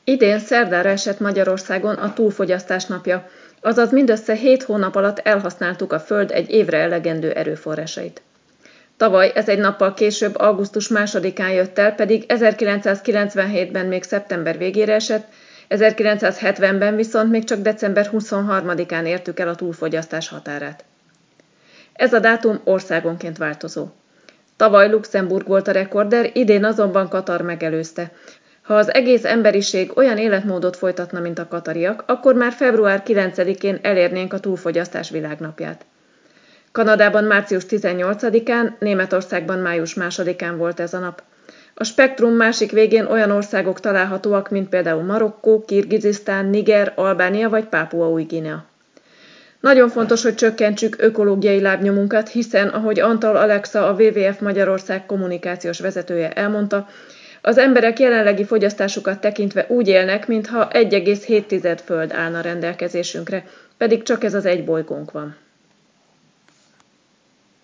Idén szerdára esett Magyarországon a túlfogyasztás napja, azaz mindössze 7 hónap alatt elhasználtuk a Föld egy évre elegendő erőforrásait. Tavaly ez egy nappal később, augusztus 2-án jött el, pedig 1997-ben még szeptember végére esett, 1970-ben viszont még csak december 23-án értük el a túlfogyasztás határát. Ez a dátum országonként változó. Tavaly Luxemburg volt a rekorder, idén azonban Katar megelőzte. Ha az egész emberiség olyan életmódot folytatna, mint a katariak, akkor már február 9-én elérnénk a túlfogyasztás világnapját. Kanadában március 18-án, Németországban május 2-án volt ez a nap. A spektrum másik végén olyan országok találhatóak, mint például Marokkó, Kirgizisztán, Niger, Albánia vagy Pápua Új-Guinea. Nagyon fontos, hogy csökkentsük ökológiai lábnyomunkat, hiszen, ahogy Antal Alexa, a WWF Magyarország kommunikációs vezetője elmondta, az emberek jelenlegi fogyasztásukat tekintve úgy élnek, mintha 1,7 föld állna rendelkezésünkre, pedig csak ez az egy bolygónk van.